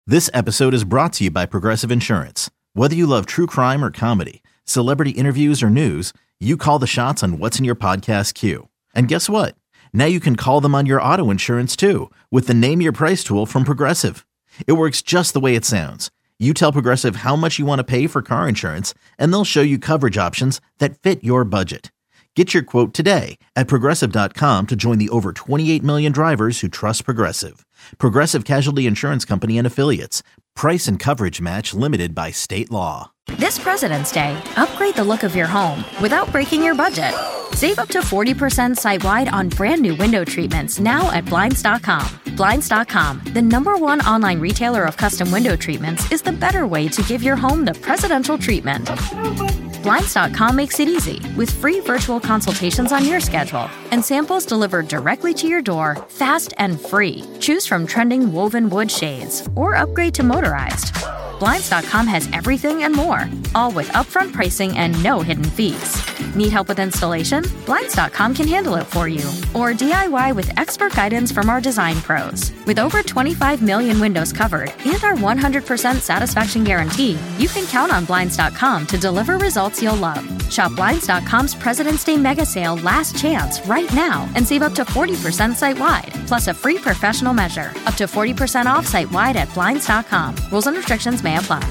This episode is brought to you by Progressive Insurance. Whether you love true crime or comedy, celebrity interviews or news, you call the shots on what's in your podcast queue. And guess what? Now you can call them on your auto insurance too with the Name Your Price tool from Progressive. It works just the way it sounds. You tell Progressive how much you want to pay for car insurance, and they'll show you coverage options that fit your budget. Get your quote today at Progressive.com to join the over 28 million drivers who trust Progressive. Progressive Casualty Insurance Company and Affiliates. Price and coverage match limited by state law. This President's Day, upgrade the look of your home without breaking your budget. Save up to 40% site-wide on brand new window treatments now at Blinds.com. Blinds.com, the #1 online retailer of custom window treatments, is the better way to give your home the presidential treatment. Blinds.com makes it easy with free virtual consultations on your schedule and samples delivered directly to your door, fast and free. Choose from trending woven wood shades or upgrade to motorized. Blinds.com has everything and more, all with upfront pricing and no hidden fees. Need help with installation? Blinds.com can handle it for you. Or DIY with expert guidance from our design pros. With over 25 million windows covered and our 100% satisfaction guarantee, you can count on Blinds.com to deliver results you'll love. Shop Blinds.com's President's Day Mega Sale Last Chance right now and save up to 40% site-wide, plus a free professional measure. Up to 40% off site-wide at Blinds.com. Rules and restrictions may apply.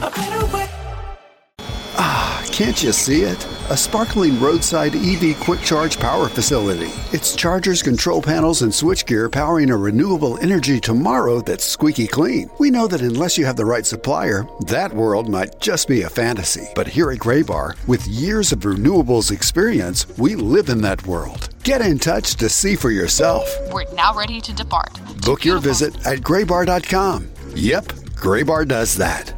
Can't you see it? A sparkling roadside EV quick charge power facility. It's chargers, control panels, and switchgear powering a renewable energy tomorrow that's squeaky clean. We know that unless you have the right supplier, that world might just be a fantasy. But here at Graybar, with years of renewables experience, we live in that world. Get in touch to see for yourself. We're now ready to depart. Book your visit at graybar.com. Yep, Graybar does that.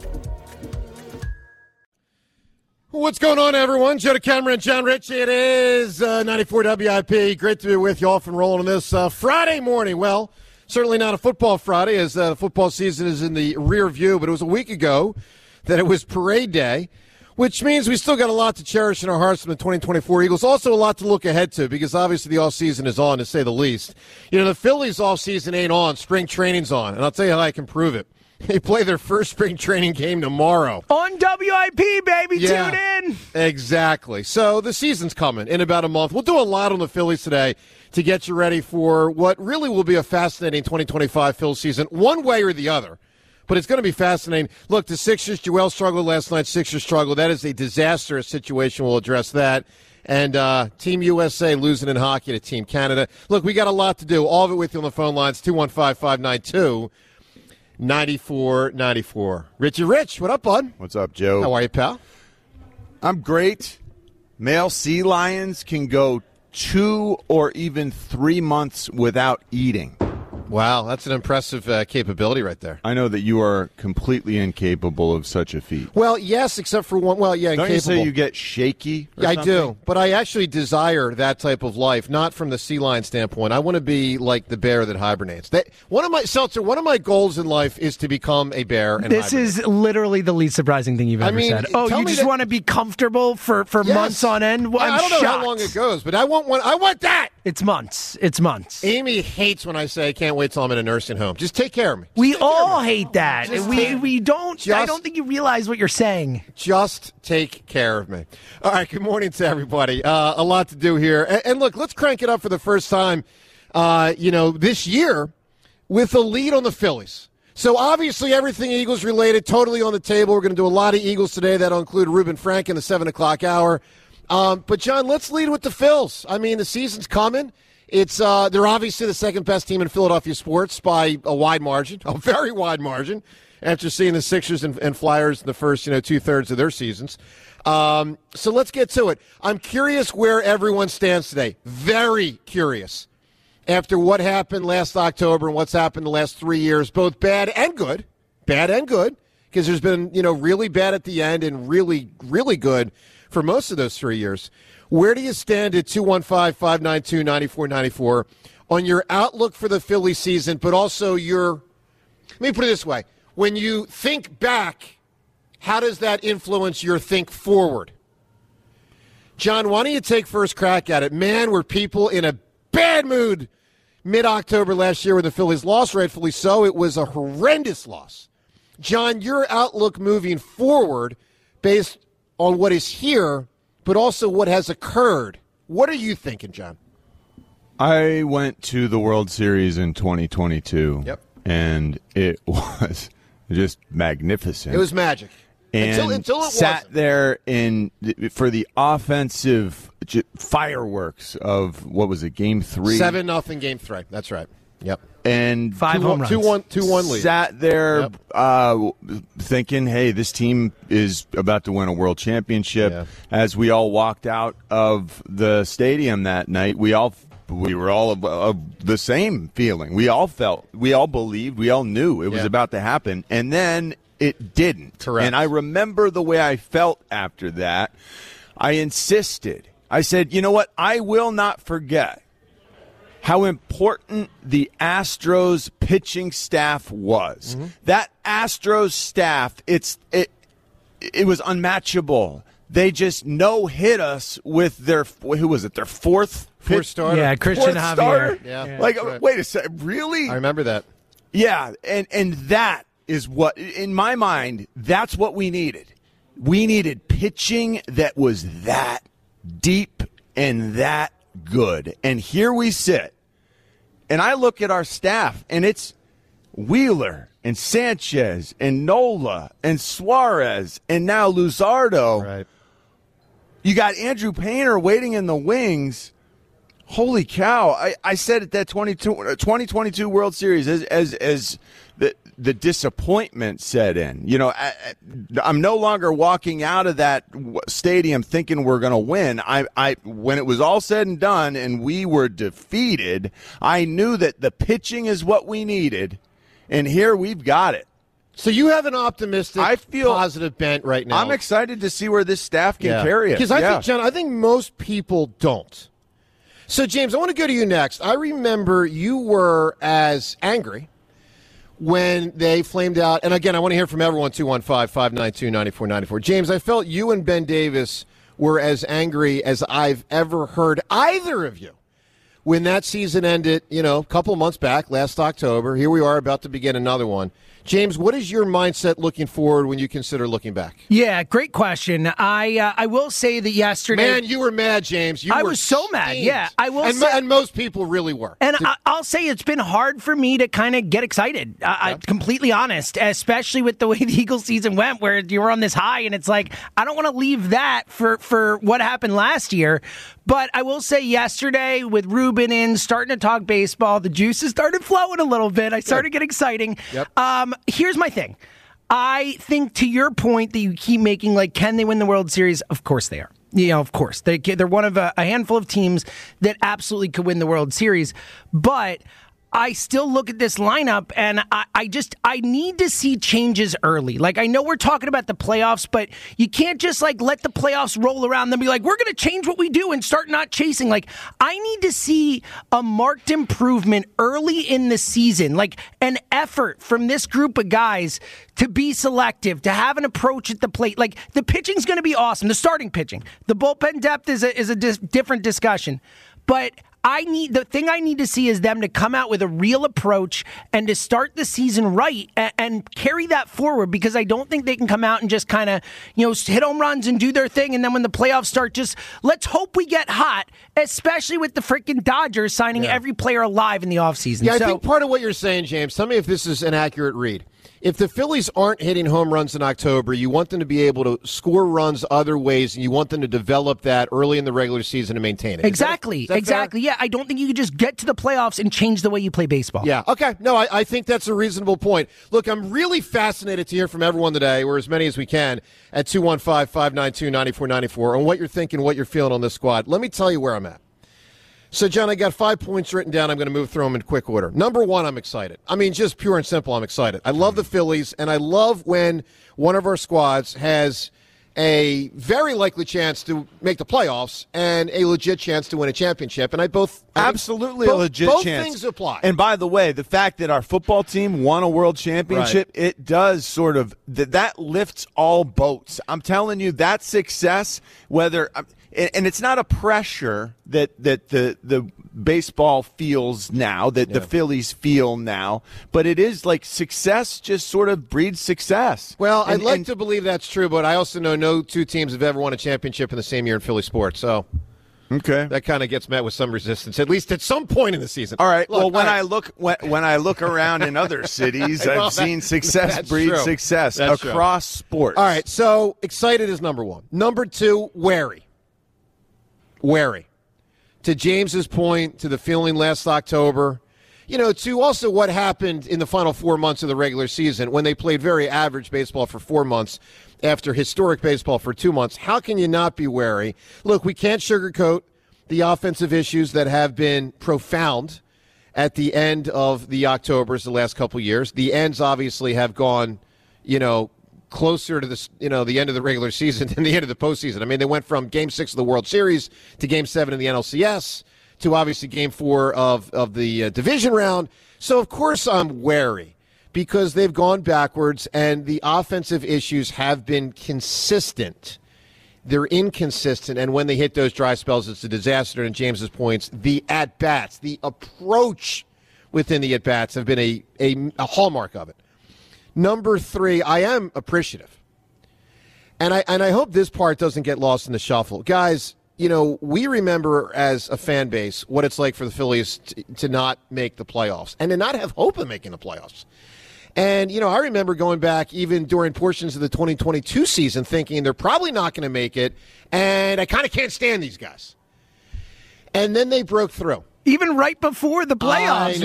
What's going on, everyone? Joe DeCamera, John Ritchie. It is 94 WIP. Great to be with you off and rolling on this Friday morning. Well, certainly not a football Friday, as the football season is in the rear view, but it was a week ago that it was parade day, which means we still got a lot to cherish in our hearts from the 2024 Eagles. Also a lot to look ahead to, because obviously the offseason is on, to say the least. You know, the Phillies offseason ain't on. Spring training's on, and I'll tell you how I can prove it. They play their first spring training game tomorrow. On WIP, baby. Yeah, tune in. Exactly. So the season's coming in about a month. We'll do a lot on the Phillies today to get you ready for what really will be a fascinating 2025 Phillies season, one way or the other. But it's going to be fascinating. Look, the Sixers, Joel struggled last night. Sixers struggled. That is a disastrous situation. We'll address that. And Team USA losing in hockey to Team Canada. Look, we got a lot to do. All of it with you on the phone lines, 215-592-9494. Richie Rich, what up, bud? What's up, Joe? How are you, pal? I'm great. Male sea lions can go 2 or even 3 months without eating. Wow, that's an impressive capability right there. I know that you are completely incapable of such a feat. Well, yes, except for one. Well, yeah, Don't incapable. you say you get shaky or I something? do, but I actually desire that type of life, not from the sea lion standpoint. I want to be like the bear that hibernates. One of my goals in life is to become a bear and This hibernate. is literally the least surprising thing you've ever said. Oh, tell you me just that- want to be comfortable for Yes. months on end? Well, I don't know shocked. how long it goes, but I want one. I want that. It's months. It's months. Amy hates when I say I can't wait till I'm in a nursing home. Just take care of me. We all hate that. Just We don't. I don't think you realize what you're saying. Just take care of me. All right, good morning to everybody. A lot to do here. And look, let's crank it up for the first time, this year with a lead on the Phillies. So obviously everything Eagles related, totally on the table. We're going to do a lot of Eagles today. That'll include Reuben Frank in the 7 o'clock hour. But, John, let's lead with the Phils. I mean, the season's coming. They're obviously the second best team in Philadelphia sports by a wide margin, a very wide margin, after seeing the Sixers and Flyers in the first, 2/3 of their seasons. So let's get to it. I'm curious where everyone stands today. Very curious. After what happened last October and what's happened the last 3 years, both bad and good, because there's been, really bad at the end and really, really good for most of those 3 years. Where do you stand at 215-592-9494 on your outlook for the Philly season, but also let me put it this way. When you think back, how does that influence your think forward? John, why don't you take first crack at it? Man, were people in a bad mood mid-October last year when the Phillies lost, rightfully so. It was a horrendous loss. John, your outlook moving forward based on what is here, but also what has occurred. What are you thinking, John? I went to the World Series in 2022. Yep. And it was just magnificent. It was magic. And until it sat wasn't. there for the offensive fireworks of, what was it, Game 3? 7-0 Game 3. That's right. Yep. And 5 home runs. 2-1 lead. Sat there thinking, hey, this team is about to win a world championship. Yeah. As we all walked out of the stadium that night, we were all of the same feeling. We all felt, we all believed, we all knew it was about to happen. And then it didn't. Correct. And I remember the way I felt after that. I insisted. I said, you know what? I will not forget how important the Astros pitching staff was. Mm-hmm. That Astros staff, it was unmatchable. They just no-hit us with their, who was it, their fourth starter? Yeah, Christian fourth Javier. starter? Yeah. Like, That's right. wait a second, really? I remember that. Yeah, and that is what, in my mind, that's what we needed. We needed pitching that was that deep and that good. And here we sit. And I look at our staff, and it's Wheeler and Sanchez and Nola and Suarez and now Luzardo. Right. You got Andrew Painter waiting in the wings. Holy cow. I said at that 2022 World Series as the disappointment set in. You know, I'm no longer walking out of that stadium thinking we're going to win. When it was all said and done and we were defeated, I knew that the pitching is what we needed, and here we've got it. So you have an optimistic, positive bent right now. I'm excited to see where this staff can carry it. Because think, John, I think most people don't. So, James, I want to go to you next. I remember you were as angry when they flamed out. And, again, I want to hear from everyone, 215-592-9494. James, I felt you and Ben Davis were as angry as I've ever heard either of you when that season ended, a couple of months back, last October. Here we are about to begin another one. James, what is your mindset looking forward when you consider looking back? Yeah, great question. I will say that yesterday... Man, you were mad, James. I was so mad, yeah. I will say, and most people really were. And I'll say it's been hard for me to kind of get excited. I'm completely honest, especially with the way the Eagles season went, where you were on this high, and it's like, I don't want to leave that for what happened last year. But I will say yesterday, with Ruben in, starting to talk baseball, the juices started flowing a little bit. I started getting exciting. Yep. Here's my thing. I think, to your point that you keep making, like, can they win the World Series? Of course they are. Of course. They're one of a handful of teams that absolutely could win the World Series. But I still look at this lineup, and I need to see changes early. Like, I know we're talking about the playoffs, but you can't just, let the playoffs roll around and be like, we're going to change what we do and start not chasing. Like, I need to see a marked improvement early in the season, like an effort from this group of guys to be selective, to have an approach at the plate. Like, the pitching's going to be awesome, the starting pitching. The bullpen depth is a different discussion. But the thing I need to see is them to come out with a real approach and to start the season right and carry that forward, because I don't think they can come out and just kind of, hit home runs and do their thing. And then when the playoffs start, just let's hope we get hot, especially with the freaking Dodgers signing every player alive in the offseason. Yeah, I think part of what you're saying, James, tell me if this is an accurate read. If the Phillies aren't hitting home runs in October, you want them to be able to score runs other ways, and you want them to develop that early in the regular season and maintain it. Exactly. Is that Exactly. fair? Yeah, I don't think you could just get to the playoffs and change the way you play baseball. Yeah, okay. No, I think that's a reasonable point. Look, I'm really fascinated to hear from everyone today, or as many as we can, at 215-592-9494 on what you're thinking, what you're feeling on this squad. Let me tell you where I'm at. So, John, I got 5 points written down. I'm going to move through them in quick order. Number one, I'm excited. I mean, just pure and simple, I'm excited. I love the Phillies, and I love when one of our squads has a very likely chance to make the playoffs and a legit chance to win a championship. And I both Absolutely a legit both chance. Both things apply. And by the way, the fact that our football team won a world championship, it does sort of that lifts all boats. I'm telling you, that success, whether and it's not a pressure that the baseball feels now, that the Phillies feel now, but it is like success just sort of breeds success. Well, I'd like to believe that's true, but I also know no two teams have ever won a championship in the same year in Philly sports, so okay, that kind of gets met with some resistance, at least at some point in the season. All right. Look, when I look around in other cities, I've seen success breed success across sports. All right. So excited is number one. Number two, wary. To James's point, to the feeling last October, to also what happened in the final 4 months of the regular season when they played very average baseball for 4 months after historic baseball for 2 months. How can you not be wary? Look, we can't sugarcoat the offensive issues that have been profound at the end of the Octobers the last couple years. The ends obviously have gone, closer to this, the end of the regular season than the end of the postseason. I mean, they went from Game 6 of the World Series to Game 7 of the NLCS to obviously Game 4 of the division round. So, of course, I'm wary because they've gone backwards and the offensive issues have been consistent. They're inconsistent, and when they hit those dry spells, it's a disaster. And James's points, the at-bats, the approach within the at-bats have been a hallmark of it. Number three, I am appreciative. And I hope this part doesn't get lost in the shuffle. Guys, we remember as a fan base what it's like for the Phillies to not make the playoffs and to not have hope of making the playoffs. And, I remember going back even during portions of the 2022 season thinking they're probably not going to make it, and I kind of can't stand these guys. And then they broke through. Even right before the playoffs.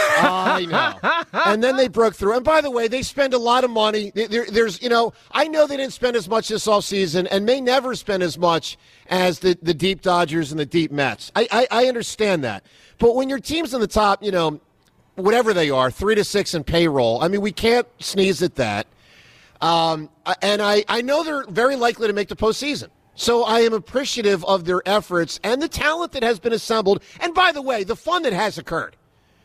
I know. And then they broke through. And by the way, they spend a lot of money. There's, I know they didn't spend as much this offseason and may never spend as much as the deep Dodgers and the deep Mets. I understand that. But when your team's in the top, whatever they are, 3 to 6 in payroll, I mean, we can't sneeze at that. And I know they're very likely to make the postseason. So I am appreciative of their efforts and the talent that has been assembled. And by the way, the fun that has occurred.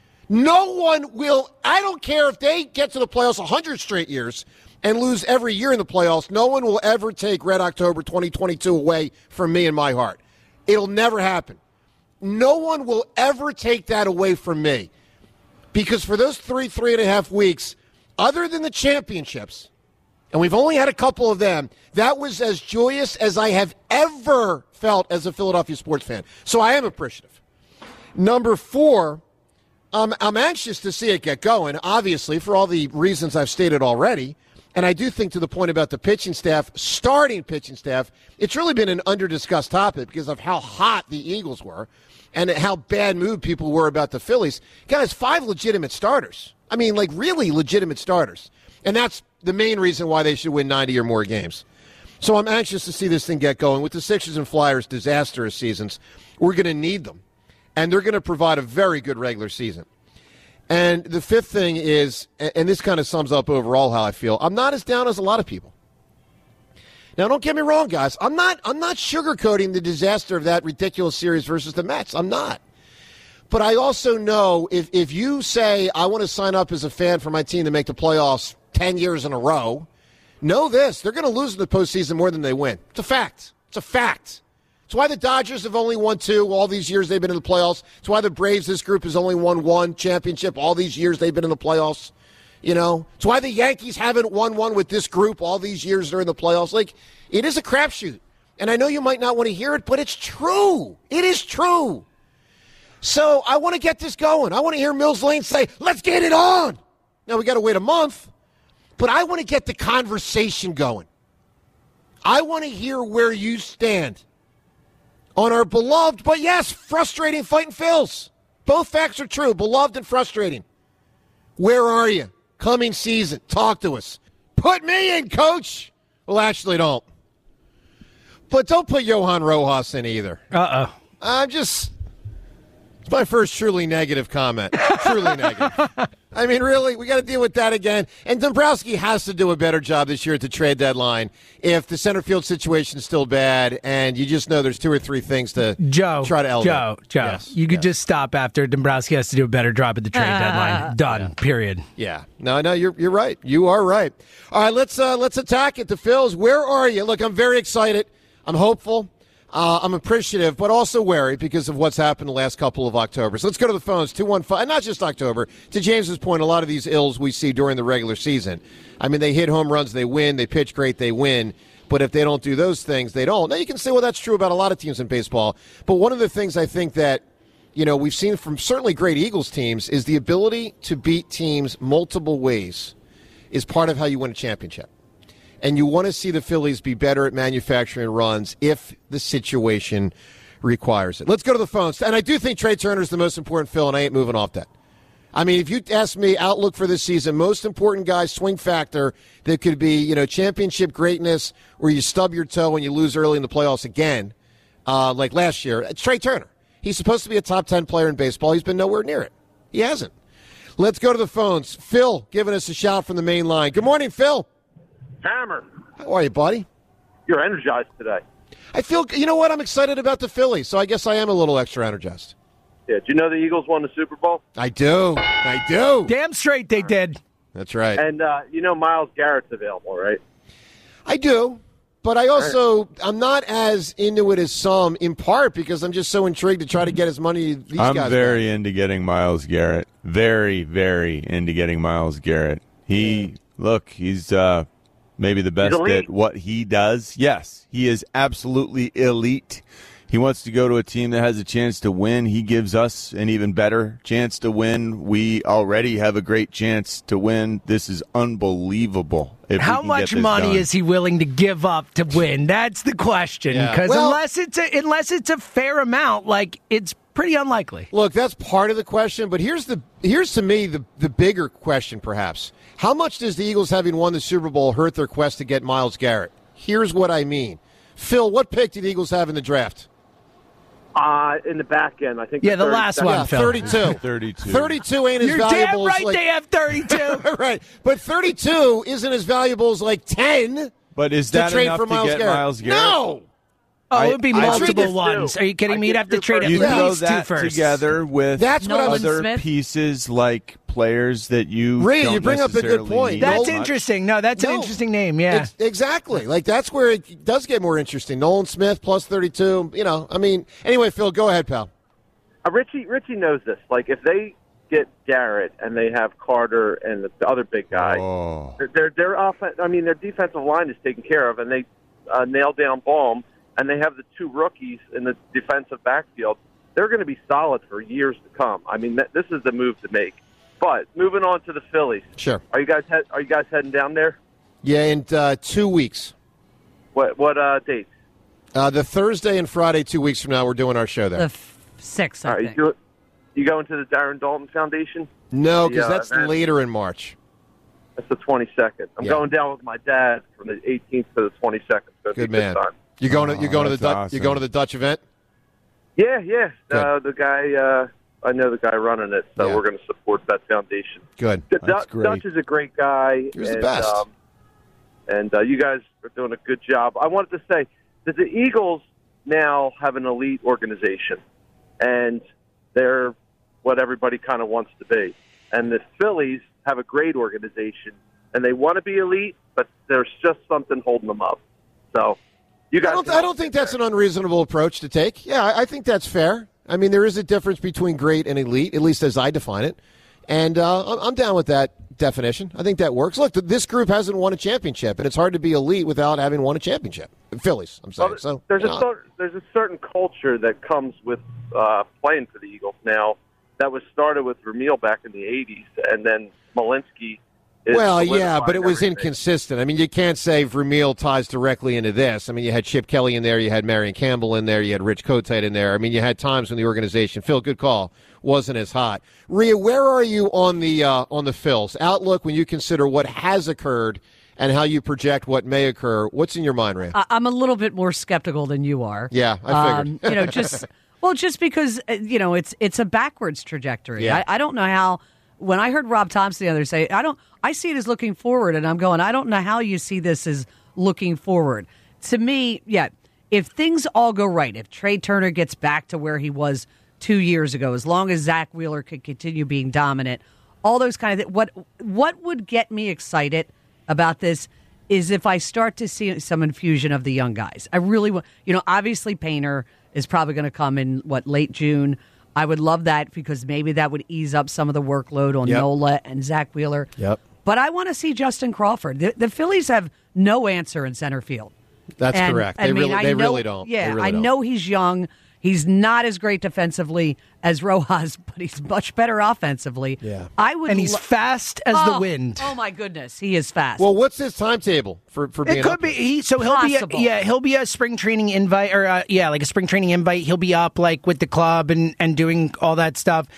No one will, I don't care if they get to the playoffs 100 straight years and lose every year in the playoffs, no one will ever take Red October 2022 away from me and my heart. It'll never happen. No one will ever take that away from me. Because for those 3.5 weeks, other than the championships, and we've only had a couple of them, that was as joyous as I have ever felt as a Philadelphia sports fan. So I am appreciative. Number four, I'm anxious to see it get going, obviously, for all the reasons I've stated already. And I do think to the point about the pitching staff, starting pitching staff, it's really been an under-discussed topic because of how hot the Eagles were and how bad mood people were about the Phillies. Guys, 5 legitimate starters. I mean, like really legitimate starters. And that's the main reason why they should win 90 or more games. So I'm anxious to see this thing get going. With the Sixers and Flyers disastrous seasons, we're going to need them. And they're going to provide a very good regular season. And the fifth thing is, and this kind of sums up overall how I feel, I'm not as down as a lot of people. Now, don't get me wrong, guys. I'm not sugarcoating the disaster of that ridiculous series versus the Mets. I'm not. But I also know if you say, I want to sign up as a fan for my team to make the playoffs 10 years in a row, know this, they're going to lose in the postseason more than they win. It's a fact. It's a fact. It's why the Dodgers have only won 2 all these years they've been in the playoffs. It's why the Braves, this group, has only won 1 championship all these years they've been in the playoffs. It's why the Yankees haven't won 1 with this group all these years they're in the playoffs. Like, it is a crapshoot. And I know you might not want to hear it, but it's true. It is true. So I want to get this going. I want to hear Mills Lane say, let's get it on. Now, we got to wait a month. But I want to get the conversation going. I want to hear where you stand on our beloved, but yes, frustrating Fighting Phils. Both facts are true, beloved and frustrating. Where are you? Coming season. Talk to us. Put me in, coach. Well, actually, don't. But don't put Johan Rojas in either. It's my first truly negative comment. Truly negative. I mean, really, we got to deal with that again. And Dombrowski has to do a better job this year at the trade deadline if the center field situation is still bad and you just know there's 2 or 3 things to try to elevate. Joe, yes. You could just stop after Dombrowski has to do a better job at the trade deadline. Done. Period. Yeah. No, you're right. You are right. All right, let's attack it. The Phils, where are you? Look, I'm very excited. I'm hopeful. I'm appreciative, but also wary because of what's happened the last couple of Octobers. Let's go to the phones, 215, and not just October. To James's point, a lot of these ills we see during the regular season. I mean, they hit home runs, they win. They pitch great, they win. But if they don't do those things, they don't. Now, you can say, well, that's true about a lot of teams in baseball. But one of the things I think that, we've seen from certainly great Eagles teams is the ability to beat teams multiple ways is part of how you win a championship. And you want to see the Phillies be better at manufacturing runs if the situation requires it. Let's go to the phones. And I do think Trey Turner is the most important, Phil, and I ain't moving off that. I mean, if you ask me, outlook for this season, most important guy, swing factor that could be, championship greatness where you stub your toe and you lose early in the playoffs again, like last year, it's Trey Turner. He's supposed to be a top 10 player in baseball. He's been nowhere near it. He hasn't. Let's go to the phones. Phil giving us a shout from the main line. Good morning, Phil. Hammer. How are you, buddy? You're energized today. I feel, you know what? I'm excited about the Phillies, so I guess I am a little extra energized. Yeah, do you know the Eagles won the Super Bowl? I do. Damn straight they did. That's right. And Myles Garrett's available, right? I do, but I'm not as into it as some, in part because I'm just so intrigued to try to get as money these guys. I'm very into getting Myles Garrett. Very, very into getting Myles Garrett. He's maybe the best at what he does. Yes, he is absolutely elite. He wants to go to a team that has a chance to win. He gives us an even better chance to win. We already have a great chance to win. This is unbelievable. How much money is he willing to give up to win? That's the question. Because unless it's a fair amount, it's pretty unlikely. Look, that's part of the question, but here's to me the bigger question perhaps. How much does the Eagles, having won the Super Bowl, hurt their quest to get Myles Garrett? Here's what I mean. Phil, what pick did the Eagles have in the draft? In the back end, I think. Yeah, the last one, Phil. 32. 32 ain't as valuable. You're damn right they have 32. Right, but 32 isn't as valuable as 10. But is that enough to get Myles Garrett? No. Oh, it would be multiple ones. Are you kidding me? You'd have to trade at least 2 first. Together with other pieces like players that you you bring up a good point. That's interesting. No, that's an interesting name, yeah. Exactly. That's where it does get more interesting. Nolan Smith plus 32. Anyway, Phil, go ahead, pal. Richie knows this. If they get Garrett and they have Carter and the other big guy, their defensive line is taken care of, and they nail down Baum. And they have the 2 rookies in the defensive backfield. They're going to be solid for years to come. I mean, this is the move to make. But moving on to the Phillies. Sure. Are you guys heading down there? Yeah, in 2 weeks. What dates? The Thursday and Friday, 2 weeks from now, we're doing our show there. The 6th, I think. You going to the Darren Dalton Foundation? No, because that's later in March. That's the 22nd. I'm going down with my dad from the 18th to the 22nd. So good man. You're going to the Dutch. Awesome. You're going to the Dutch event. Yeah. The guy, I know the guy running it, so we're going to support that foundation. Good. That's great. Dutch is a great guy. He was the best. And you guys are doing a good job. I wanted to say that the Eagles now have an elite organization, and they're what everybody kind of wants to be. And the Phillies have a great organization, and they want to be elite, but there's just something holding them up. So. I don't think that's an unreasonable approach to take. Yeah, I think that's fair. I mean, there is a difference between great and elite, at least as I define it. And I'm down with that definition. I think that works. Look, this group hasn't won a championship, and it's hard to be elite without having won a championship. Phillies, I'm saying. So there's a certain culture that comes with playing for the Eagles now that was started with Vermeil back in the 80s, and then Malinsky. Well, yeah, but it was inconsistent. I mean, you can't say Vermeil ties directly into this. I mean, you had Chip Kelly in there, you had Marion Campbell in there, you had Rich Kotite in there. I mean, you had times when the organization, Phil, good call, wasn't as hot. Rhea, where are you on the Phils? Outlook when you consider what has occurred and how you project what may occur. What's in your mind, Rhea? I'm a little bit more skeptical than you are. Yeah, I figured. Just because, it's a backwards trajectory. Yeah. I don't know how when I heard Rob Thompson the other day, I see it as looking forward, and I'm going, I don't know how you see this as looking forward. To me, yeah, if things all go right, if Trey Turner gets back to where he was 2 years ago, as long as Zach Wheeler can continue being dominant, all those kind of things, what would get me excited about this is if I start to see some infusion of the young guys. I really want, obviously Painter is probably going to come in, late June. I would love that because maybe that would ease up some of the workload on Nola and Zach Wheeler. Yep. But I want to see Justin Crawford. The Phillies have no answer in center field. That's correct. They really don't. Yeah, really I know he's young. He's not as great defensively as Rojas, but he's much better offensively. Yeah. And he's fast as the wind. Oh my goodness, he is fast. Well, what's his timetable for being? It could be he'll be a spring training invite like a spring training invite. He'll be up with the club and doing all that stuff.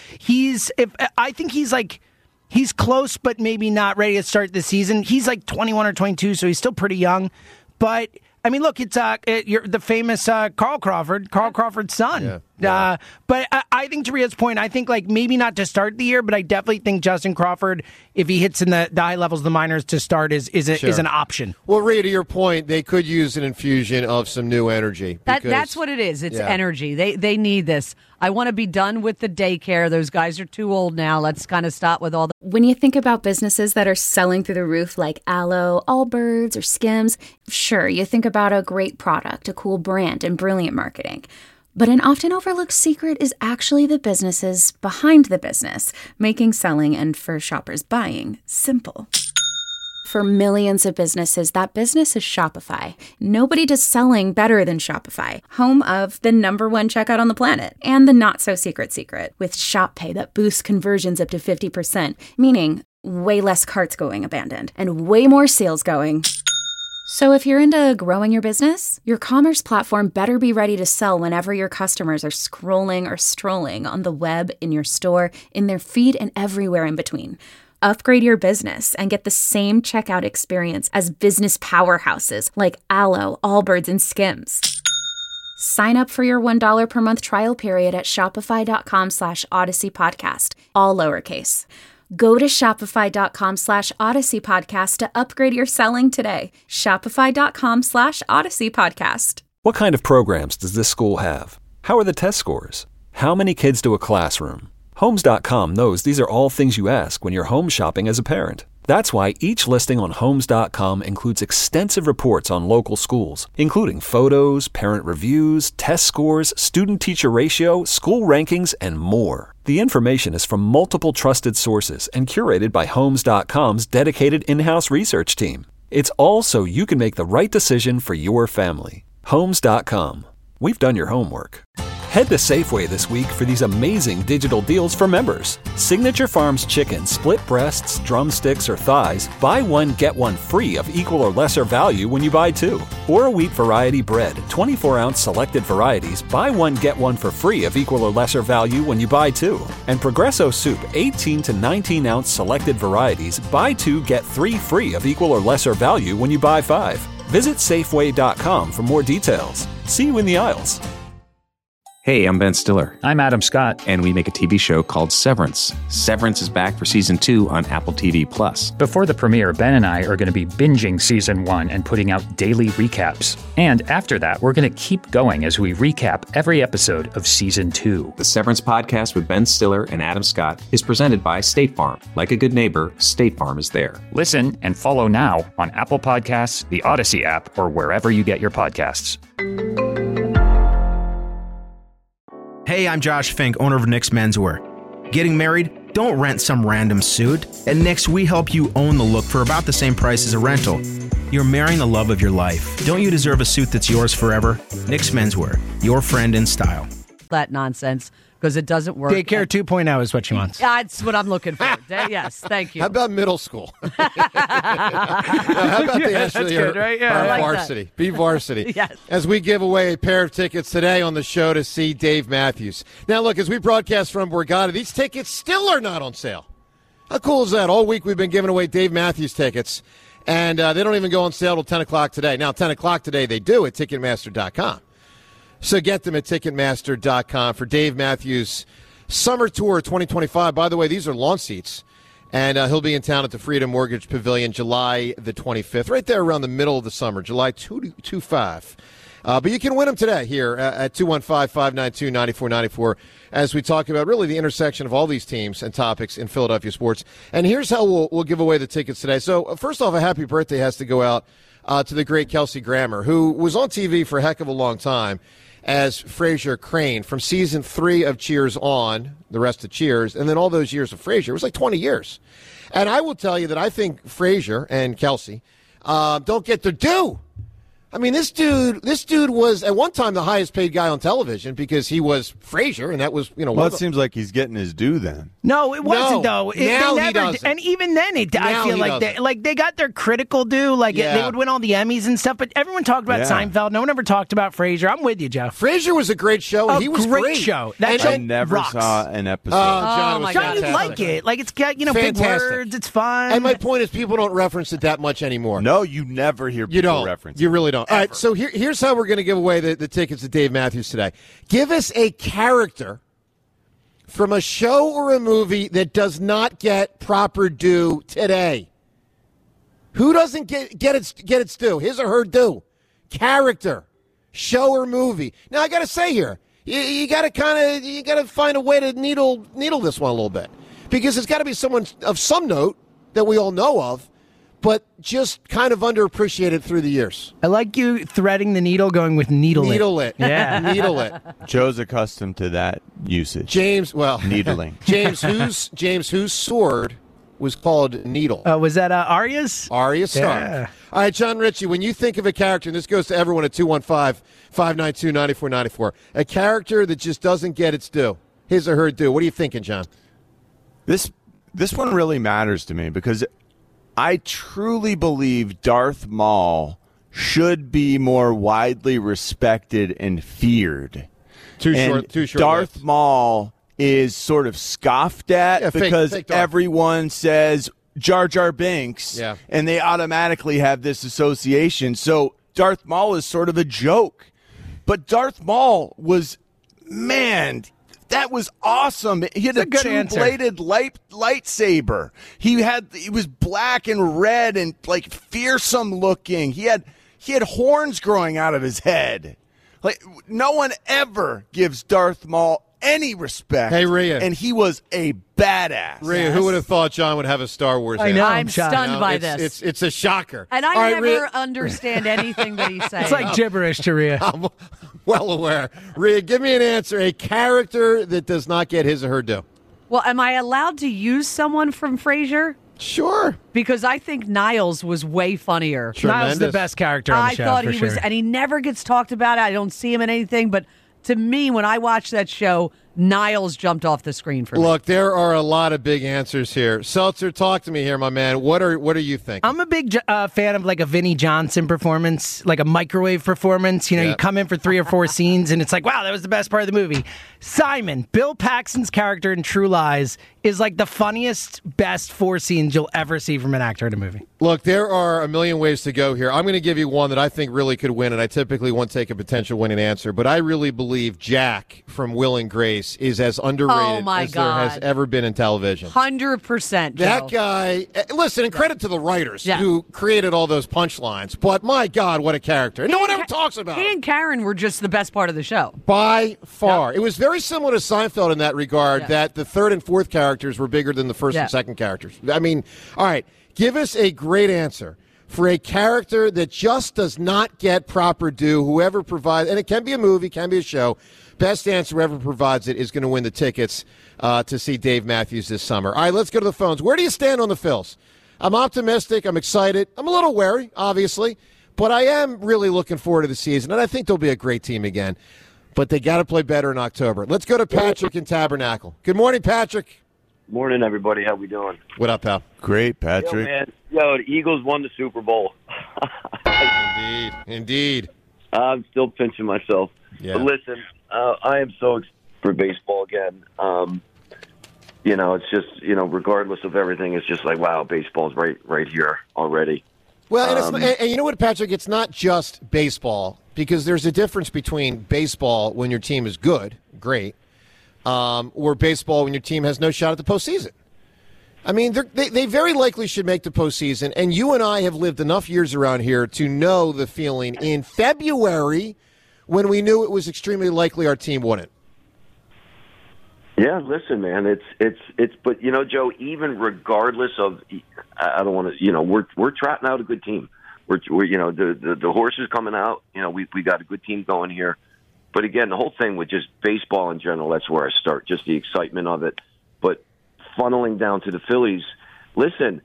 I think he's close, but maybe not ready to start the season. He's 21 or 22, so he's still pretty young, but. I mean, look, it's you're the famous Carl Crawford's son. Yeah. But I think to Ria's point, I think maybe not to start the year, but I definitely think Justin Crawford, if he hits in the high levels of the minors to start, is an option. Well, Ria, to your point, they could use an infusion of some new energy. That's what it is. It's energy. They need this. I want to be done with the daycare. Those guys are too old now. Let's kind of stop with all that. When you think about businesses that are selling through the roof like Aloe, Allbirds, or Skims, sure, you think about a great product, a cool brand, and brilliant marketing. But an often overlooked secret is actually the businesses behind the business, making selling and for shoppers buying simple. For millions of businesses, that business is Shopify. Nobody does selling better than Shopify, home of the #1 checkout on the planet and the not-so-secret secret with Shop Pay that boosts conversions up to 50%, meaning way less carts going abandoned and way more sales going. So if you're into growing your business, your commerce platform better be ready to sell whenever your customers are scrolling or strolling on the web, in your store, in their feed, and everywhere in between. Upgrade your business and get the same checkout experience as business powerhouses like Aloe, Allbirds, and Skims. Sign up for your $1 per month trial period at shopify.com/Odyssey Podcast, all lowercase. Go to shopify.com/Odyssey Podcast to upgrade your selling today. Shopify.com/Odyssey Podcast. What kind of programs does this school have? How are the test scores? How many kids to a classroom? Homes.com knows these are all things you ask when you're home shopping as a parent. That's why each listing on Homes.com includes extensive reports on local schools, including photos, parent reviews, test scores, student-teacher ratio, school rankings, and more. The information is from multiple trusted sources and curated by Homes.com's dedicated in-house research team. It's all so you can make the right decision for your family. Homes.com. We've done your homework. Head to Safeway this week for these amazing digital deals for members. Signature Farms chicken, split breasts, drumsticks, or thighs, buy one, get one free of equal or lesser value when you buy two. Or a wheat variety bread, 24-ounce selected varieties, buy one, get one for free of equal or lesser value when you buy two. And Progresso soup, 18 to 19-ounce selected varieties, buy two, get three free of equal or lesser value when you buy five. Visit Safeway.com for more details. See you in the aisles. Hey, I'm Ben Stiller. I'm Adam Scott. And we make a TV show called Severance. Severance is back for Season 2 on Apple TV+. Before the premiere, Ben and I are going to be binging Season 1 and putting out daily recaps. And after that, we're going to keep going as we recap every episode of Season 2. The Severance podcast with Ben Stiller and Adam Scott is presented by State Farm. Like a good neighbor, State Farm is there. Listen and follow now on Apple Podcasts, the Odyssey app, or wherever you get your podcasts. Hey, I'm Josh Fink, owner of Nick's Menswear. Getting married? Don't rent some random suit. At Nick's, we help you own the look for about the same price as a rental. You're marrying the love of your life. Don't you deserve a suit that's yours forever? Nick's Menswear, your friend in style. That nonsense, because it doesn't work. Daycare 2.0 is what she wants. That's what I'm looking for. Yes, thank you. How about middle school? How about they actually are varsity? That. Be varsity. Yes. As we give away a pair of tickets today on the show to see Dave Matthews. Now, look, as we broadcast from Borgata, these tickets still are not on sale. How cool is that? All week we've been giving away Dave Matthews tickets, and they don't even go on sale till 10 o'clock today. Now, 10 o'clock today they do at Ticketmaster.com. So get them at Ticketmaster.com for Dave Matthews' Summer Tour 2025. By the way, these are lawn seats. And he'll be in town at the Freedom Mortgage Pavilion July the 25th, right there around the middle of the summer, July 25. But you can win them today here at 215-592-9494 as we talk about really the intersection of all these teams and topics in Philadelphia sports. And here's how we'll give away the tickets today. So first off, a happy birthday has to go out to the great Kelsey Grammer, who was on TV for a heck of a long time as Frasier Crane from season 3 of Cheers on, the rest of Cheers, and then all those years of Frasier. It was like 20 years. And I will tell you that I think Frasier and Kelsey don't get their due. I mean, this dude was at one time the highest paid guy on television because he was Frasier, and that was, Well, it seems like he's getting his due then. No, it wasn't though. Now they he doesn't. And even then, I feel like they got their critical due. They would win all the Emmys and stuff. But everyone talked about Seinfeld. No one ever talked about Frasier. I'm with you, Jeff. Frasier was a great show. And he was great show. That I show never rocks. saw an episode. John, was John, you like it? Like it's got big Fantastic. words. It's fun. And my point is, people don't reference it that much anymore. No, you never hear people reference it. You really don't. All right, so here's how we're going to give away the tickets to Dave Matthews today. Give us a character from a show or a movie that does not get proper due today. Who doesn't get its due? His or her due. Character, show or movie. Now I got to say here, you got to find a way to needle this one a little bit, because it's got to be someone of some note that we all know of, but just kind of underappreciated through the years. I like you threading the needle, going with needle it. Needle it. Yeah. Needle it. Joe's accustomed to that usage. James, needling. James, whose sword was called Needle? Was that Arya's? Arya Stark. Yeah. All right, John Ritchie, when you think of a character, and this goes to everyone at 215-592-9494, a character that just doesn't get its due, his or her due, what are you thinking, John? This one really matters to me because I truly believe Darth Maul should be more widely respected and feared. Too short. Darth Maul is sort of scoffed at because fake Darth. Everyone says Jar Jar Binks, and they automatically have this association. So Darth Maul is sort of a joke. But Darth Maul was, man, that was awesome. He had a two-bladed lightsaber. He was black and red and like fearsome looking. He had horns growing out of his head. Like no one ever gives Darth Maul any respect. Hey, Rhea. And he was a badass. Rhea, who would have thought John would have a Star Wars I know. I'm stunned by this. It's a shocker. And I All right, never Rhea. understand anything that he's saying. It's like gibberish to Rhea. I'm well aware. Rhea, give me an answer. A character that does not get his or her due. Well, am I allowed to use someone from Frasier? Sure. Because I think Niles was way funnier. Niles is the best character on the show. I thought for he sure. was, and he never gets talked about. I don't see him in anything, but to me, when I watch that show, Niles jumped off the screen for me. Look, there are a lot of big answers here. Seltzer, talk to me here, my man. What are you thinking? I'm a big fan of like a Vinnie Johnson performance, like a microwave performance. You come in for 3 or 4 scenes, and it's like, wow, that was the best part of the movie. Simon, Bill Paxton's character in True Lies is like the funniest, best 4 scenes you'll ever see from an actor in a movie. Look, there are a million ways to go here. I'm going to give you one that I think really could win, and I typically won't take a potential winning answer, but I really believe Jack from Will and Grace is as underrated as there has ever been in television. 100%, Joe. That guy, listen, and credit to the writers who created all those punchlines, but my God, what a character. No one ever talks about He it. and Karen were just the best part of the show. By far. It was very similar to Seinfeld in that regard, that the third and fourth characters were bigger than the first and second characters. I mean, all right, give us a great answer for a character that just does not get proper due, whoever provides, and it can be a movie, can be a show. Best answer, whoever provides it, is going to win the tickets to see Dave Matthews this summer. All right, let's go to the phones. Where do you stand on the Phils? I'm optimistic. I'm excited. I'm a little wary, obviously, but I am really looking forward to the season, and I think they'll be a great team again. But they got to play better in October. Let's go to Patrick in Tabernacle. Good morning, Patrick. Morning, everybody. How we doing? What up, pal? Great, Patrick. Yo, man. The Eagles won the Super Bowl. Indeed. I'm still pinching myself. Yeah. But listen, I am so excited for baseball again. It's just, regardless of everything, it's just like, wow, baseball's right here already. Well, and you know what, Patrick? It's not just baseball, because there's a difference between baseball when your team is good, great, or baseball when your team has no shot at the postseason. I mean, they very likely should make the postseason, and you and I have lived enough years around here to know the feeling in February when we knew it was extremely likely our team wouldn't. Yeah, listen, man, it's but you know, Joe, even regardless of, I don't want to, you know, we're trotting out a good team. We're you know, the horse is coming out. You know, we got a good team going here. But again, the whole thing with just baseball in general, that's where I start, just the excitement of it. But funneling down to the Phillies, listen,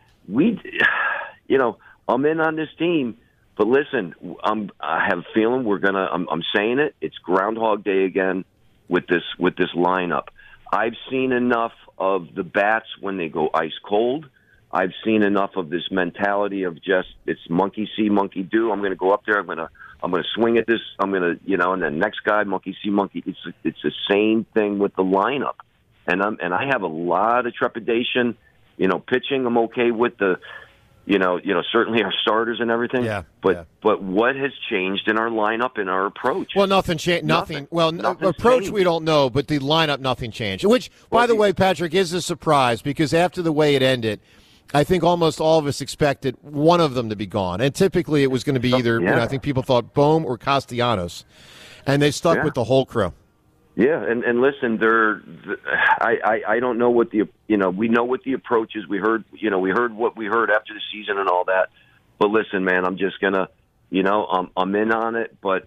you know, I'm in on this team, but listen, I have a feeling I'm saying it. It's Groundhog Day again with this lineup. I've seen enough of the bats when they go ice cold. I've seen enough of this mentality of just it's monkey see, monkey do. I'm going to go up there. I'm going to swing at this. I'm going to, you know, and then next guy, monkey see, monkey. It's the same thing with the lineup, and I have a lot of trepidation. You know, pitching, I'm okay with the, you know, certainly our starters and everything. Yeah. But what has changed in our lineup and our approach? Well, nothing changed. Nothing. Well, approach changed. we don't know, but the lineup, nothing changed. Which, by the way, Patrick, is a surprise because after the way it ended, I think almost all of us expected one of them to be gone, and typically it was going to be either. Yeah. You know, I think people thought Bohm or Castellanos, and they stuck with the whole crew. Yeah, and listen, I don't know what the, you know, we know what the approach is. We heard what we heard after the season and all that. But listen, man, I'm just gonna, you know, I'm in on it, but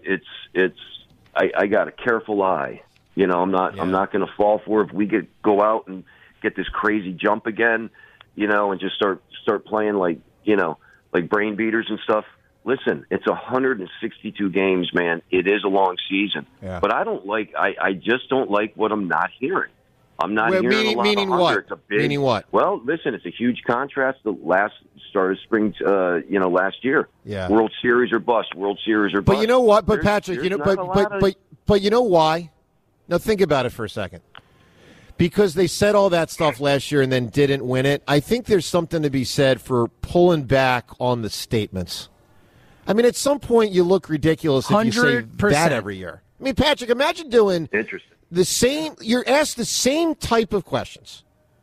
I got a careful eye. You know, I'm not gonna fall for it if we go out and get this crazy jump again, you know, and just start playing like, you know, like brain beaters and stuff. Listen, it's 162 games, man. It is a long season. Yeah. But I just don't like what I'm not hearing. I'm not hearing a lot meaning of what? hunger. It's a big, meaning what? Well, listen, it's a huge contrast to last start of spring, you know, last year. Yeah. World Series or bust. World Series or bust. But you know what? But Patrick, you know, but you know why? Now think about it for a second. Because they said all that stuff last year and then didn't win it, I think there's something to be said for pulling back on the statements. I mean, at some point you look ridiculous if you say that every year. I mean, Patrick, imagine doing the same. You're asked the same type of questions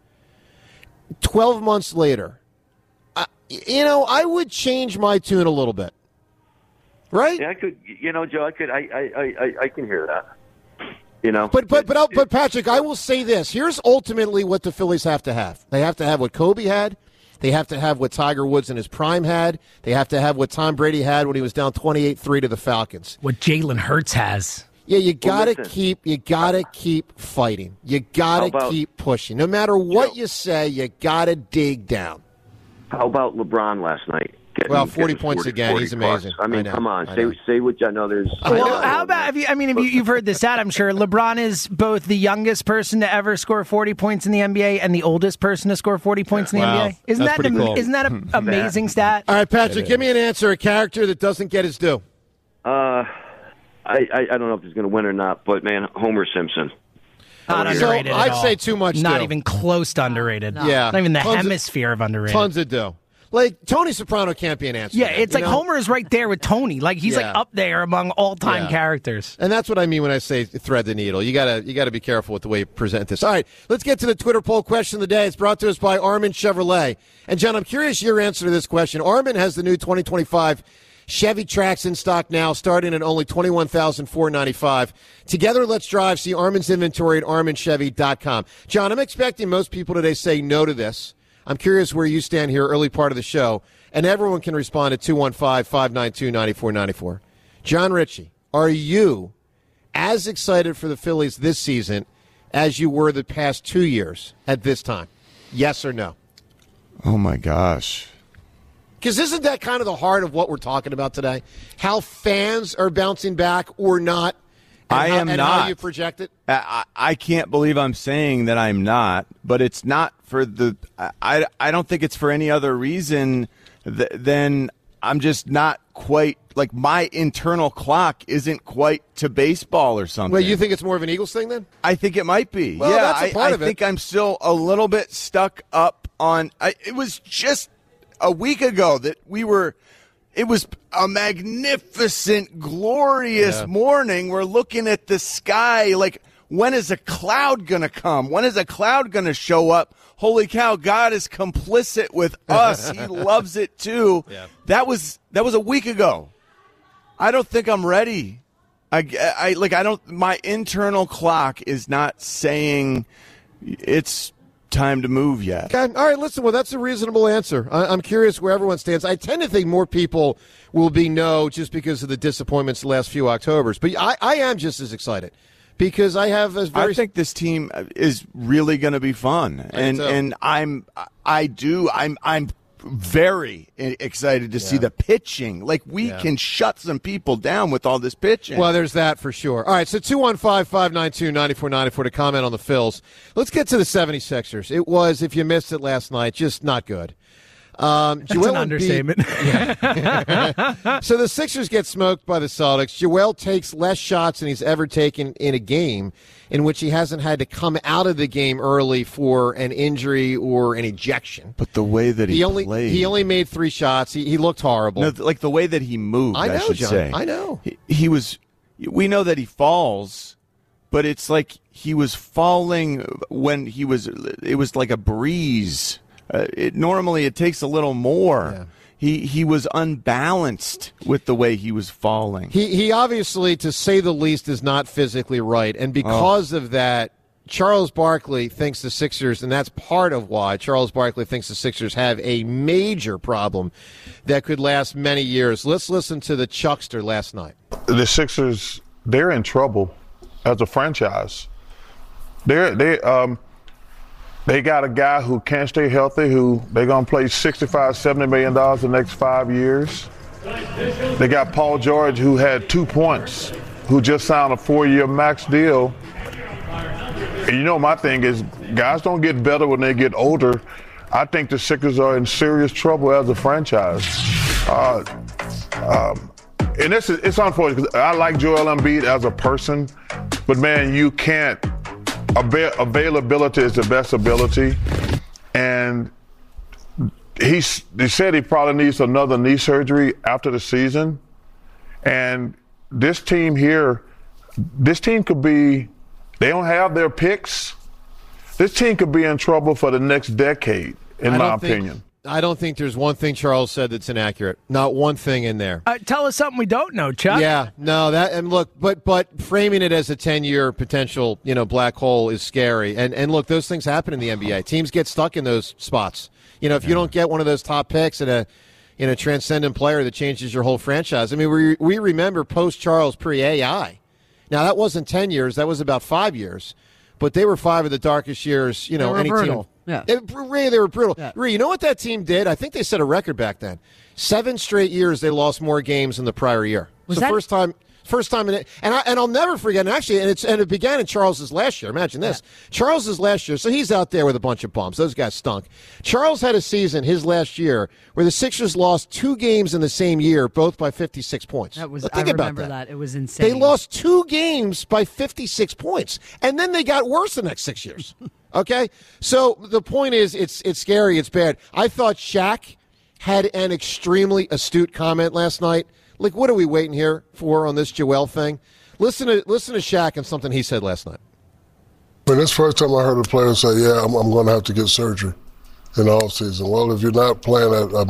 12 months later. You know, I would change my tune a little bit, right? Yeah, I could. You know, Joe, I can hear that. You know, but Patrick, I will say this. Here's ultimately what the Phillies have to have. They have to have what Kobe had. They have to have what Tiger Woods in his prime had. They have to have what Tom Brady had when he was down 28-3 to the Falcons. What Jalen Hurts has. Yeah, you gotta keep fighting. You gotta keep pushing. No matter what you say, you gotta dig down. How about LeBron last night? 40 points again. He's amazing. I mean, come on. Say what you know. Well, how about if you've heard this out, I'm sure LeBron is both the youngest person to ever score 40 points in the NBA and the oldest person to score 40 points in the NBA. Isn't that an amazing stat? All right, Patrick, give me an answer. A character that doesn't get his due. I don't know if he's going to win or not, but man, Homer Simpson. Not underrated. So I'd say too much. Not due. even close to underrated. No. Yeah, not even the hemisphere of underrated. Tons of due. Like, Tony Soprano can't be an answer. Yeah, it's like Homer is right there with Tony. Like, he's like up there among all-time characters. And that's what I mean when I say thread the needle. You gotta be careful with the way you present this. All right, let's get to the Twitter poll question of the day. It's brought to us by Armin Chevrolet. And, John, I'm curious your answer to this question. Armin has the new 2025 Chevy Trax in stock now, starting at only $21,495. Together, let's drive. See Armin's inventory at arminchevy.com. John, I'm expecting most people today say no to this. I'm curious where you stand here early part of the show, and everyone can respond at 215-592-9494. John Ritchie, are you as excited for the Phillies this season as you were the past 2 years at this time? Yes or no? Oh, my gosh. Because isn't that kind of the heart of what we're talking about today? How fans are bouncing back or not? I am not. How you project it? I can't believe I'm saying that I'm not, but it's not for the I don't think it's for any other reason than I'm just not quite, like, my internal clock isn't quite to baseball or something. Well, you think it's more of an Eagles thing then? I think it might be. Well, yeah, that's a part of it. I think I'm still a little bit stuck up on it was just a week ago that it was a magnificent, glorious morning. We're looking at the sky like when is a cloud going to come? When is a cloud going to show up? Holy cow, God is complicit with us. He loves it too. Yeah. That was a week ago. I don't think I'm ready. My internal clock is not saying it's time to move yet. Okay. All right, listen, well, that's a reasonable answer. I'm curious where everyone stands. I tend to think more people will be no just because of the disappointments the last few Octobers. But I am just as excited because I have a very... I think this team is really going to be fun. And I'm very excited to see the pitching. Like, we can shut some people down with all this pitching. Well, there's that for sure. All right, so 215-592-9494 to comment on the Phils. Let's get to the 76ers. It was, if you missed it last night, just not good. That's an understatement. So the Sixers get smoked by the Celtics. Joel takes less shots than he's ever taken in a game in which he hasn't had to come out of the game early for an injury or an ejection. But the way that he played. He only made 3 shots. He looked horrible. No, like the way that he moved, I know, John. say. I know. He was – we know that he falls, but it's like he was falling when he was – it was like a breeze. Normally it takes a little more. Yeah. He was unbalanced with the way he was falling. He obviously, to say the least, is not physically right. And because of that, Charles Barkley thinks the Sixers, and that's part of why Charles Barkley thinks the Sixers have a major problem that could last many years. Let's listen to the Chuckster last night. The Sixers, they're in trouble as a franchise. They got a guy who can't stay healthy, who they're going to play $65, $70 million the next 5 years. They got Paul George, who had 2 points, who just signed a 4-year max deal. And you know, my thing is, guys don't get better when they get older. I think the Sixers are in serious trouble as a franchise. And it's unfortunate because I like Joel Embiid as a person, but man, you can't. Availability is the best ability, and he said he probably needs another knee surgery after the season. And this team could be, they don't have their picks. This team could be in trouble for the next decade, in my opinion. I don't think there's one thing Charles said that's inaccurate. Not one thing in there. Tell us something we don't know, Chuck. Yeah, no, and look, but framing it as a 10-year potential, black hole is scary. And look, those things happen in the NBA. Teams get stuck in those spots. If you don't get one of those top picks and a transcendent player that changes your whole franchise. I mean, we remember post-Charles, pre-AI. Now, that wasn't 10 years. That was about 5 years. But they were 5 of the darkest years, any brutal. team. Yeah. They were brutal. Yeah. You know what that team did? I think they set a record back then. 7 straight years they lost more games than the prior year. Was that first time in it, and I'll never forget. And actually, it began in Charles's last year. Imagine this, Charles's last year. So he's out there with a bunch of bums. Those guys stunk. Charles had a season his last year where the Sixers lost 2 games in the same year, both by 56 points. That was. Think I about remember that. It was insane. They lost 2 games by 56 points, and then they got worse the next 6 years. Okay, so the point is, it's scary. It's bad. I thought Shaq had an extremely astute comment last night. Like, what are we waiting here for on this Joel thing? Listen to Shaq and something he said last night. When this first time I heard a player say, "Yeah, I'm going to have to get surgery in the offseason." Well, if you're not playing at a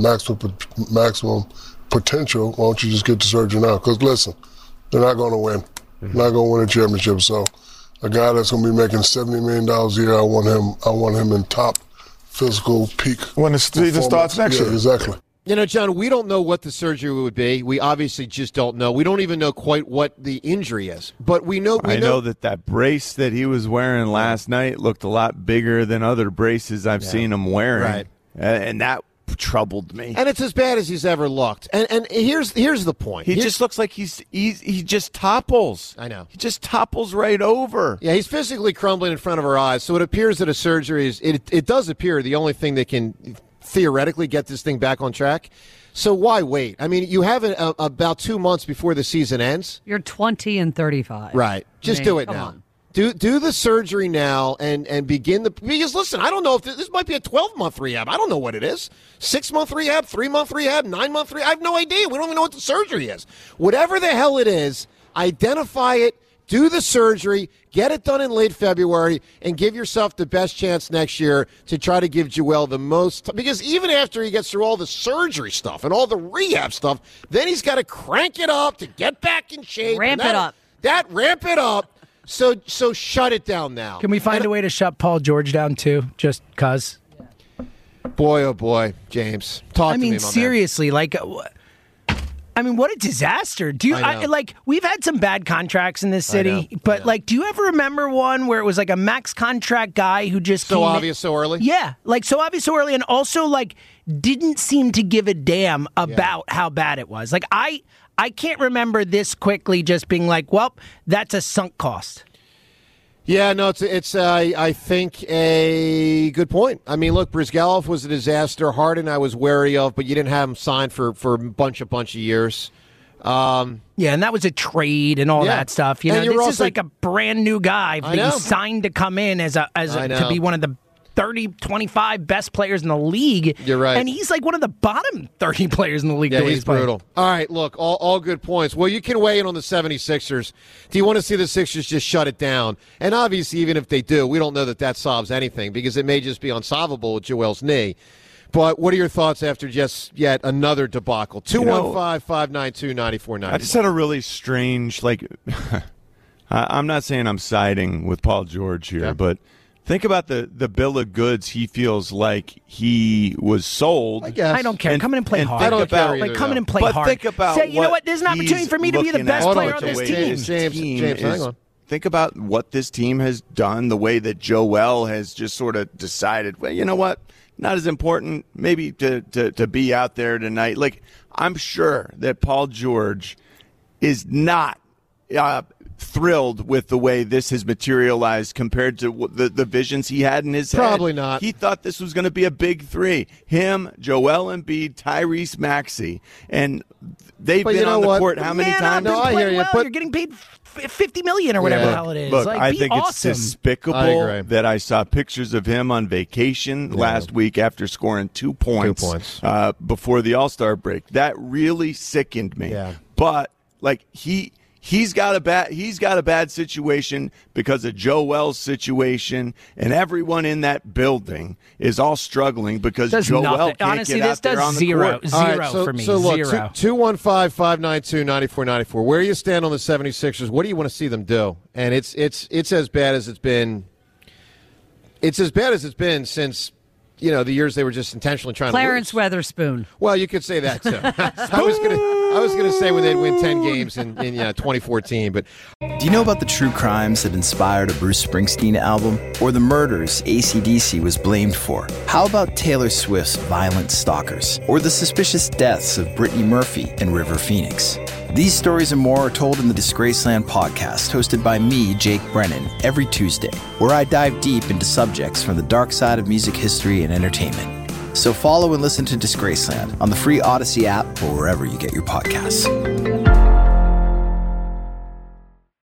maximum potential, why don't you just get the surgery now? Because listen, they're not going to win. They're not going to win a championship. So, a guy that's going to be making $70 million a year, I want him in top physical peak when the season starts next year. Exactly. John, we don't know what the surgery would be. We obviously just don't know. We don't even know quite what the injury is. But we know. I know that brace that he was wearing last night looked a lot bigger than other braces I've seen him wearing. Right. And that troubled me. And it's as bad as he's ever looked. And here's the point. He just looks like he just topples. I know. He just topples right over. Yeah, he's physically crumbling in front of our eyes. So it appears that a surgery is. It does appear the only thing that can theoretically get this thing back on track. So why wait? I mean, you have about 2 months before the season ends. You're 20 and 35. Right. Just do it now. On. Do the surgery now and begin because listen, I don't know if this might be a 12-month rehab. I don't know what it is. 6-month rehab, 3-month rehab, 9-month rehab. I have no idea. We don't even know what the surgery is. Whatever the hell it is, identify it, do the surgery, get it done in late February, and give yourself the best chance next year to try to give Joel the most. Because even after he gets through all the surgery stuff and all the rehab stuff, then he's got to crank it up to get back in shape. Ramp it up. Ramp it up. So shut it down now. Can we find a way to shut Paul George down too? Just cause. Boy, oh boy, James, talk to me, my seriously, man. What a disaster! We've had some bad contracts in this city, but do you ever remember one where it was like a max contract guy who just so obvious so early? Yeah, so obvious so early, and also didn't seem to give a damn about how bad it was. I can't remember this quickly just being well, that's a sunk cost. Yeah, no, it's I think a good point. I mean, look, Brizgalov was a disaster. Harden I was wary of, but you didn't have him signed for a bunch of years. And that was a trade and all that stuff. This is like a brand new guy that you signed to come in to be one of the 30, 25 best players in the league. You're right. And he's one of the bottom 30 players in the league. Yeah, he's brutal. All right, look, all good points. Well, you can weigh in on the 76ers. Do you want to see the Sixers just shut it down? And obviously, even if they do, we don't know that solves anything because it may just be unsolvable with Joel's knee. But what are your thoughts after just yet another debacle? 215-592-9490. I just had a really strange, I'm not saying I'm siding with Paul George here, but think about the bill of goods he feels like he was sold. I guess. I don't care. Come in and play hard. I don't care either, come in and play hard. Think about you know what? There's an opportunity for me to be the best player on this team. James, hang on. Think about what this team has done, the way that Joel has just sort of decided, well, you know what? Not as important maybe to be out there tonight. I'm sure that Paul George is not thrilled with the way this has materialized compared to the visions he had in his head. Probably not. He thought this was going to be a big three. Him, Joel Embiid, Tyrese Maxey. And they've been on the court how many times? No, I hear you. You're getting paid $50 million or whatever the hell it is. Look, I think awesome. It's despicable that I saw pictures of him on vacation last week after scoring 2 points, before the All-Star break. That really sickened me. Yeah. But He's got a bad situation because of Joel's situation, and everyone in that building is all struggling because Joel can't Honestly, get out there on the court. Zero for me. So look, zero. 215-592-9494. Where you stand on the 76ers? What do you want to see them do? And it's as bad as it's been. It's as bad as it's been since the years they were just intentionally trying Clarence to lose. Weatherspoon. Well, you could say that too. I was gonna say when they'd win 10 games in 2014, but do you know about the true crimes that inspired a Bruce Springsteen album, or the murders AC/DC was blamed for? How about Taylor Swift's Violent Stalkers, or the suspicious deaths of Brittany Murphy and River Phoenix? These stories and more are told in the Disgraceland podcast, hosted by me, Jake Brennan, every Tuesday, where I dive deep into subjects from the dark side of music history and entertainment. So follow and listen to Disgraceland on the free Odyssey app or wherever you get your podcasts.